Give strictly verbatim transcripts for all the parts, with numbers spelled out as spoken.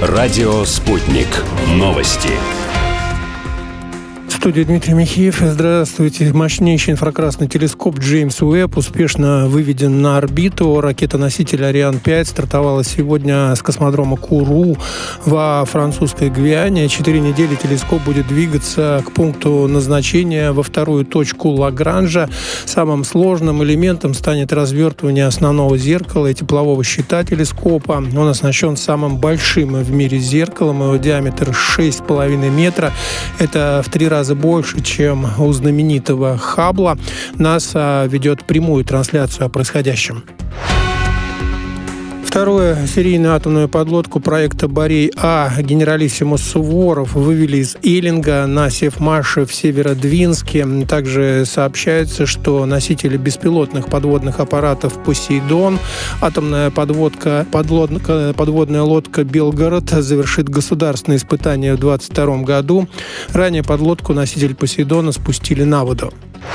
Радио «Спутник». Новости. В студии Дмитрий Михеев. Здравствуйте. Мощнейший инфракрасный телескоп Джеймс Уэбб успешно выведен на орбиту. Ракета-носитель Ариан пять стартовала сегодня с космодрома Куру во французской Гвиане. Четыре недели телескоп будет двигаться к пункту назначения во вторую точку Лагранжа. Самым сложным элементом станет развертывание основного зеркала и теплового щита телескопа. Он оснащен самым большим в мире зеркалом. Его диаметр шесть с половиной метра. Это в три раза больше, чем у знаменитого Хаббла. НАСА ведет прямую трансляцию о происходящем. Вторую серийную атомную подлодку проекта «Борей-А» генералиссимус Суворов вывели из Эллинга на Севмаше в Северодвинске. Также сообщается, что носители беспилотных подводных аппаратов «Посейдон», атомная подводка, подлодка, подводная лодка «Белгород» завершит государственные испытания в двадцать втором году. Ранее подлодку носитель «Посейдона» спустили на воду.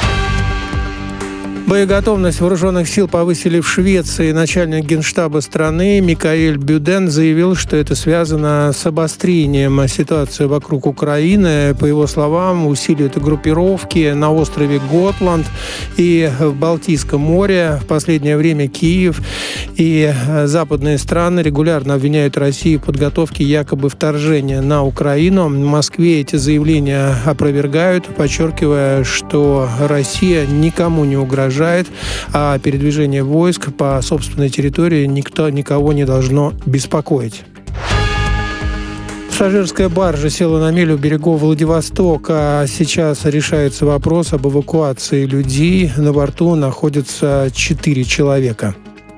Боеготовность вооруженных сил повысили в Швеции. Начальник генштаба страны Микаэль Бюден заявил, что это связано с обострением ситуации вокруг Украины. По его словам, усиливают группировки на острове Готланд и в Балтийском море. В последнее время Киев и западные страны регулярно обвиняют Россию в подготовке якобы вторжения на Украину. В Москве эти заявления опровергают, подчеркивая, что Россия никому не угрожает, а передвижение войск по собственной территории никто, никого не должно беспокоить. Пассажирская баржа села на мель у берегов Владивостока. Сейчас решается вопрос об эвакуации людей. На борту находятся четыре человека.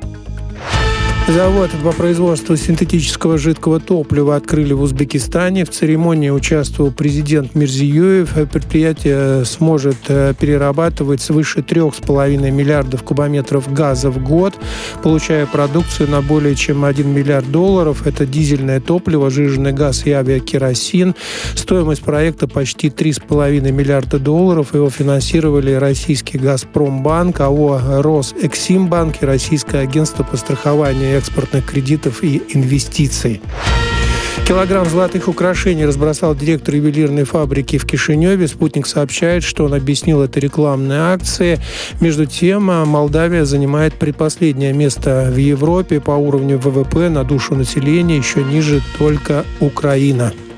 Завод по производству синтетического жидкого топлива открыли в Узбекистане. В церемонии участвовал президент Мирзиёев. Предприятие сможет перерабатывать свыше трех с половиной миллиардов кубометров газа в год, получая продукцию на более чем один миллиард долларов. Это дизельное топливо, жиженый газ и авиакеросин. Стоимость проекта почти три с половиной миллиарда долларов. Его финансировали российский «Газпромбанк», АО «Росэксимбанк» и Российское агентство по страхованию экспортных кредитов и инвестиций. Килограмм золотых украшений разбросал директор ювелирной фабрики в Кишиневе. «Спутник» сообщает, что он объяснил это рекламной акцией. Между тем, Молдавия занимает предпоследнее место в Европе по уровню ВВП на душу населения, еще ниже только Украина.